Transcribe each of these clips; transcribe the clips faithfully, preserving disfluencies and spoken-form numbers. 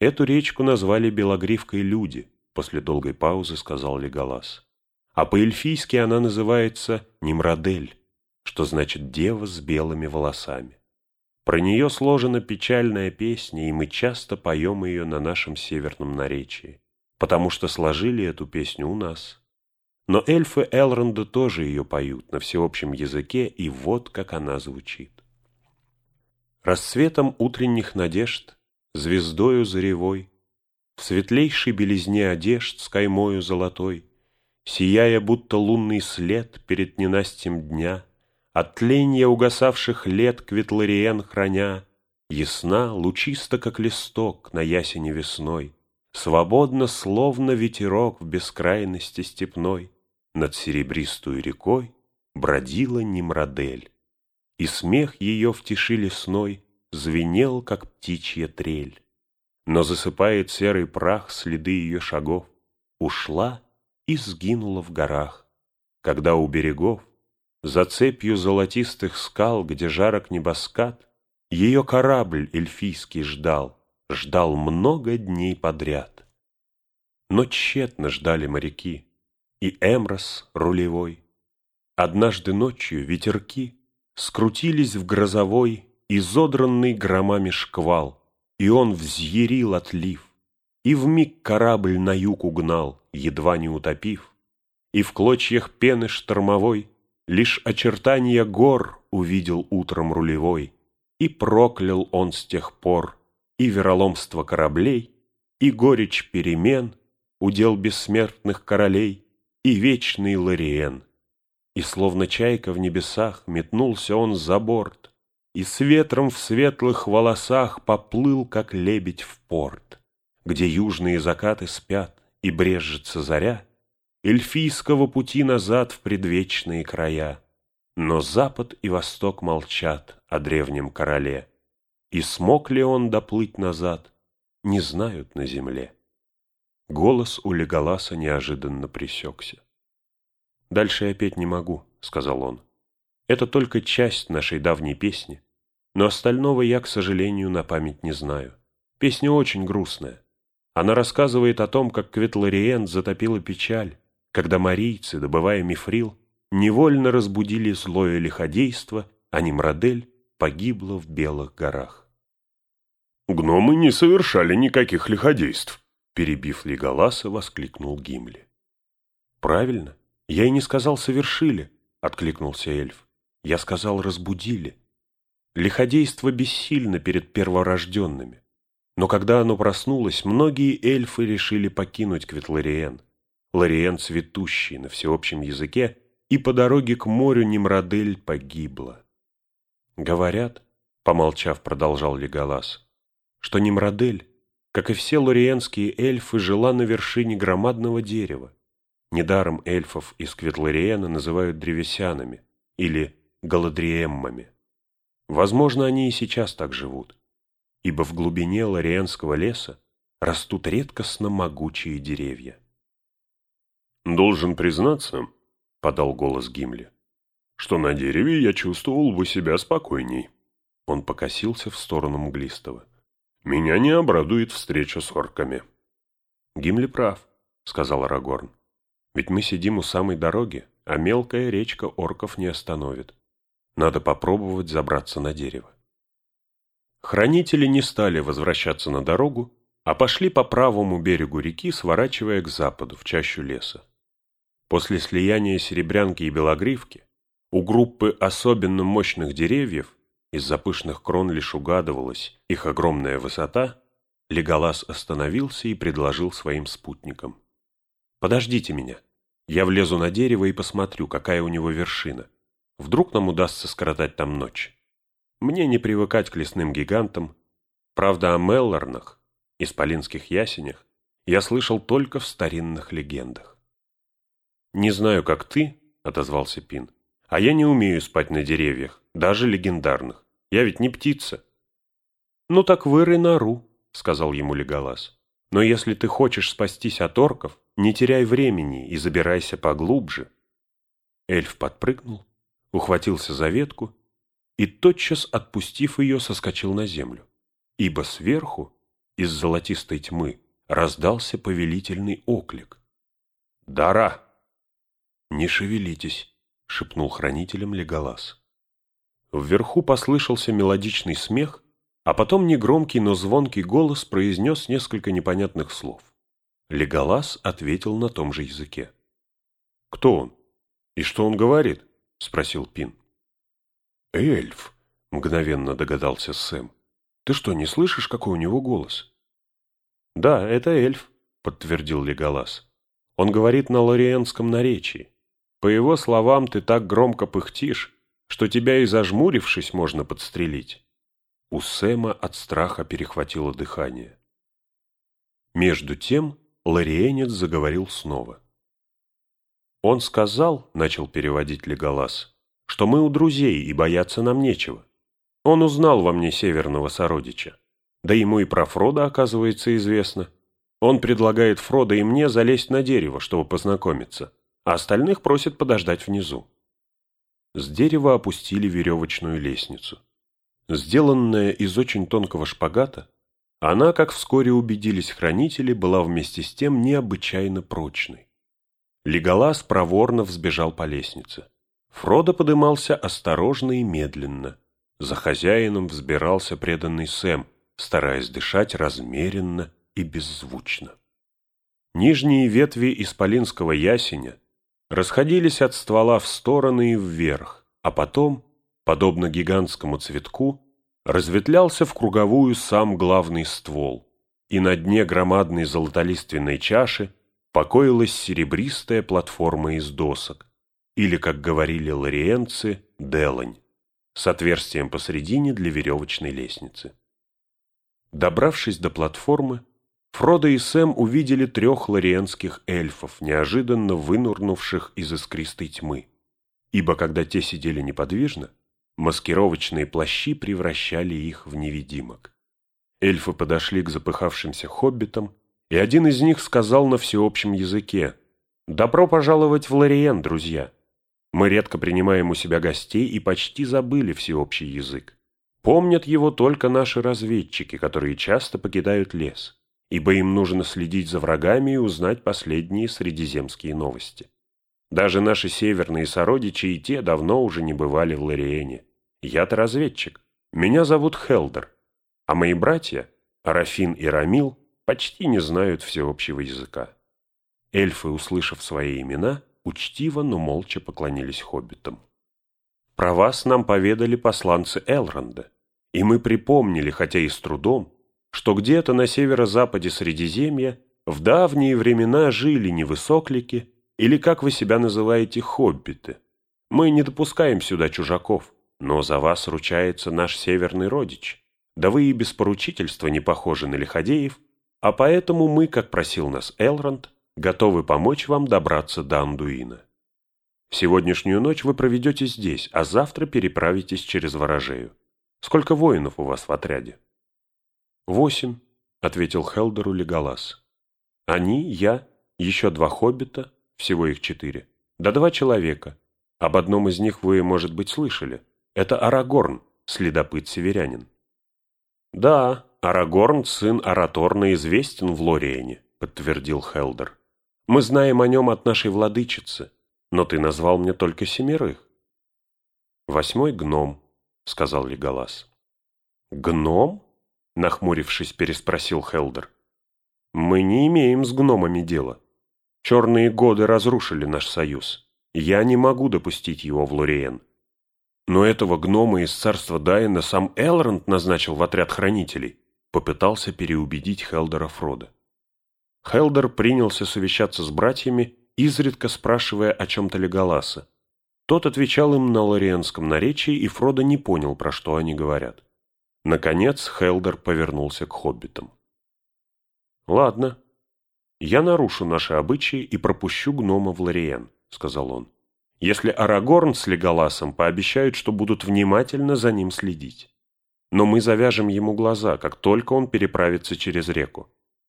Эту речку назвали Белогривкой люди, после долгой паузы сказал Леголас. А по-эльфийски она называется Нимрадель, что значит «дева с белыми волосами». Про нее сложена печальная песня, и мы часто поем ее на нашем северном наречии, потому что сложили эту песню у нас. Но эльфы Элронда тоже ее поют на всеобщем языке, и вот как она звучит. Рассветом утренних надежд, звездою заревой, в светлейшей белизне одежд с каймою золотой, сияя, будто лунный след перед ненастьем дня, от тленья угасавших лет Кветлариен храня, ясна, лучисто, как листок на ясени весной, свободно, словно ветерок в бескрайности степной, над серебристую рекой бродила Нимрадель, и смех ее в тиши лесной звенел, как птичья трель. Но засыпает серый прах следы ее шагов, ушла и сгинула в горах, когда у берегов, за цепью золотистых скал, где жарок небоскат, ее корабль эльфийский ждал, ждал много дней подряд. Но тщетно ждали моряки, и Эмрос рулевой. Однажды ночью ветерки скрутились в грозовой, изодранный громами шквал, и он взъярил отлив, и вмиг корабль на юг угнал, едва не утопив, и в клочьях пены штормовой лишь очертания гор увидел утром рулевой, и проклял он с тех пор и вероломство кораблей, и горечь перемен, удел бессмертных королей, и вечный Лориен. И словно чайка в небесах метнулся он за борт, и с ветром в светлых волосах поплыл, как лебедь в порт, где южные закаты спят и брежется заря, эльфийского пути назад в предвечные края. Но запад и восток молчат о древнем короле, и смог ли он доплыть назад, не знают на земле. Голос у Леголаса неожиданно пресекся. «Дальше я петь не могу», — сказал он. «Это только часть нашей давней песни, но остального я, к сожалению, на память не знаю. Песня очень грустная. Она рассказывает о том, как Кветлариен затопила печаль, когда марийцы, добывая мифрил, невольно разбудили злое лиходейство, а Нимрадель погибла в Белых горах». «Гномы не совершали никаких лиходейств», — перебив Леголаса, воскликнул Гимли. «Правильно, я и не сказал «совершили», — откликнулся эльф. «Я сказал «разбудили». Лиходейство бессильно перед перворожденными, но когда оно проснулось, многие эльфы решили покинуть Кветлариен, Лориен цветущий на всеобщем языке, и по дороге к морю Нимрадель погибла. Говорят, помолчав, продолжал Леголас, что Нимрадель, как и все лориенские эльфы, жила на вершине громадного дерева. Недаром эльфов из Кветлариена называют древесянами или галадриэммами. Возможно, они и сейчас так живут, ибо в глубине лориенского леса растут редкостно могучие деревья. «Должен признаться, — подал голос Гимли, — что на дереве я чувствовал бы себя спокойней». Он покосился в сторону Мглистого. «Меня не обрадует встреча с орками». «Гимли прав, — сказал Арагорн. Ведь мы сидим у самой дороги, а мелкая речка орков не остановит. Надо попробовать забраться на дерево». Хранители не стали возвращаться на дорогу, а пошли по правому берегу реки, сворачивая к западу, в чащу леса. После слияния Серебрянки и Белогривки у группы особенно мощных деревьев, из-за пышных крон лишь угадывалась их огромная высота, Леголас остановился и предложил своим спутникам: «Подождите меня, я влезу на дерево и посмотрю, какая у него вершина. Вдруг нам удастся скоротать там ночь. Мне не привыкать к лесным гигантам. Правда, о Меллорнах, исполинских ясенях, я слышал только в старинных легендах». «Не знаю, как ты, — отозвался Пин, — а я не умею спать на деревьях, даже легендарных. Я ведь не птица». «Ну так вырой нору, — сказал ему Леголас. «Но если ты хочешь спастись от орков, не теряй времени и забирайся поглубже». Эльф подпрыгнул, ухватился за ветку и, тотчас отпустив ее, соскочил на землю, ибо сверху из золотистой тьмы раздался повелительный оклик. «Дара!» «Не шевелитесь», — шепнул хранителям Леголас. Вверху послышался мелодичный смех, а потом негромкий, но звонкий голос произнес несколько непонятных слов. Леголас ответил на том же языке. «Кто он? И что он говорит?» — спросил Пин. «Эльф», — мгновенно догадался Сэм. «Ты что, не слышишь, какой у него голос?» «Да, это эльф», — подтвердил Леголас. «Он говорит на лориенском наречии. По его словам, ты так громко пыхтишь, что тебя и зажмурившись можно подстрелить». У Сэма от страха перехватило дыхание. Между тем лориенец заговорил снова. «Он сказал, — начал переводить Леголас, — что мы у друзей и бояться нам нечего. Он узнал во мне северного сородича. Да ему и про Фрода, оказывается, известно. Он предлагает Фрода и мне залезть на дерево, чтобы познакомиться, а остальных просит подождать внизу». С дерева опустили веревочную лестницу. Сделанная из очень тонкого шпагата, она, как вскоре убедились хранители, была вместе с тем необычайно прочной. Леголас проворно взбежал по лестнице. Фродо подымался осторожно и медленно. За хозяином взбирался преданный Сэм, стараясь дышать размеренно и беззвучно. Нижние ветви исполинского ясеня расходились от ствола в стороны и вверх, а потом, подобно гигантскому цветку, разветвлялся в круговую сам главный ствол, и на дне громадной золотолиственной чаши покоилась серебристая платформа из досок, или, как говорили лориенцы, делань, с отверстием посредине для веревочной лестницы. Добравшись до платформы, Фродо и Сэм увидели трех лориенских эльфов, неожиданно вынурнувших из искристой тьмы, ибо когда те сидели неподвижно, маскировочные плащи превращали их в невидимок. Эльфы подошли к запыхавшимся хоббитам, и один из них сказал на всеобщем языке: «Добро пожаловать в Лориен, друзья! Мы редко принимаем у себя гостей и почти забыли всеобщий язык. Помнят его только наши разведчики, которые часто покидают лес, ибо им нужно следить за врагами и узнать последние средиземские новости. Даже наши северные сородичи и те давно уже не бывали в Лориене. Я-то разведчик. Меня зовут Хелдер, а мои братья, Арафин и Рамил, почти не знают всеобщего языка». Эльфы, услышав свои имена, учтиво, но молча поклонились хоббитам. «Про вас нам поведали посланцы Элронда, и мы припомнили, хотя и с трудом, что где-то на северо-западе Средиземья в давние времена жили невысоклики, или, как вы себя называете, хоббиты. Мы не допускаем сюда чужаков, но за вас ручается наш северный родич. Да вы и без поручительства не похожи на лиходеев, а поэтому мы, как просил нас Элронд, готовы помочь вам добраться до Андуина. Сегодняшнюю ночь вы проведете здесь, а завтра переправитесь через Ворожею. Сколько воинов у вас в отряде?» «Восемь», — ответил Хелдеру Леголас. «Они, я, еще два хоббита, всего их четыре, да два человека. Об одном из них вы, может быть, слышали. Это Арагорн, следопыт-северянин». «Да, Арагорн, сын Араторна, известен в Лориене», — подтвердил Хелдер. «Мы знаем о нем от нашей владычицы, но ты назвал мне только семерых». «Восьмой гном», — сказал Леголас. «Гном?» — нахмурившись, переспросил Хелдер. «Мы не имеем с гномами дела. Черные годы разрушили наш союз. Я не могу допустить его в Лориен. Но этого гнома из царства Дайна сам Элронд назначил в отряд хранителей», — попытался переубедить Хелдера Фродо. Хелдер принялся совещаться с братьями, изредка спрашивая о чем-то Леголаса. Тот отвечал им на лориенском наречии, и Фродо не понял, про что они говорят. Наконец Хелдер повернулся к хоббитам. «Ладно, я нарушу наши обычаи и пропущу гнома в Лориен», — сказал он, «если Арагорн с Леголасом пообещают, что будут внимательно за ним следить. Но мы завяжем ему глаза, как только он переправится через реку».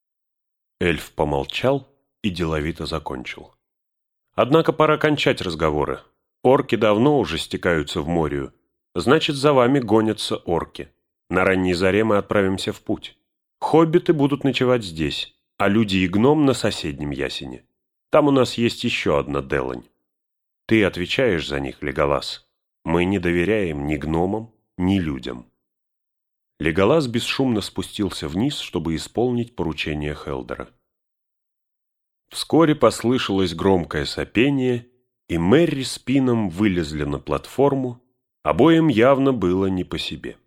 Эльф помолчал и деловито закончил. «Однако пора кончать разговоры. Орки давно уже стекаются в морю. Значит, за вами гонятся орки. На ранней заре мы отправимся в путь. Хоббиты будут ночевать здесь, а люди и гном на соседнем ясене. Там у нас есть еще одна Делань. Ты отвечаешь за них, Леголас. Мы не доверяем ни гномам, ни людям». Леголас бесшумно спустился вниз, чтобы исполнить поручение Хелдера. Вскоре послышалось громкое сопение, и Мерри с Пином вылезли на платформу, обоим явно было не по себе.